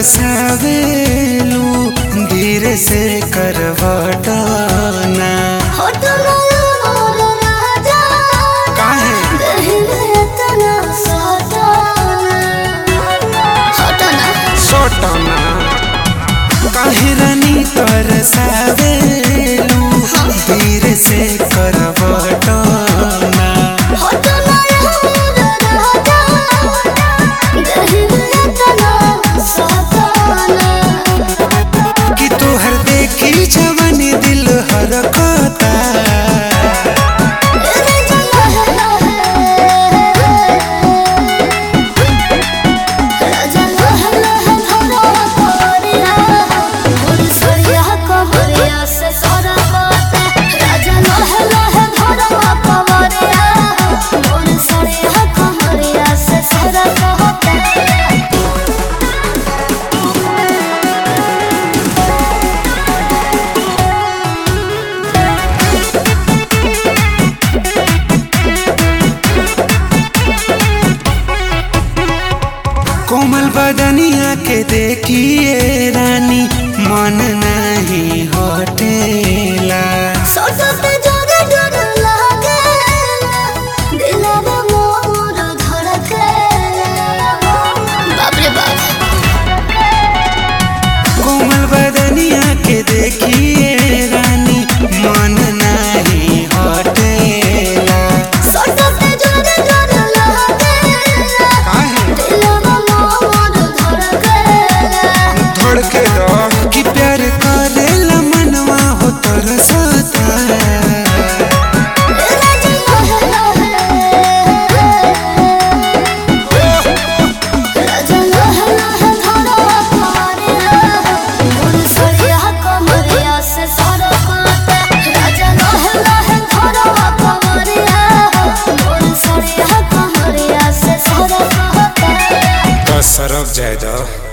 तरसावेलू धीरे से करवटाना। काहे रानी तरसावेलू धीरे से करवटाना। कि तोहर देखी जवानी दिल हरकता। कोमल बदनिया के देखिए रानी मन नहीं हटेला। कोमल बदनिया के देखिए रानी मन नहीं हटेला। कि प्यार करेला मनवा हो तरसता। सरक जाए दो।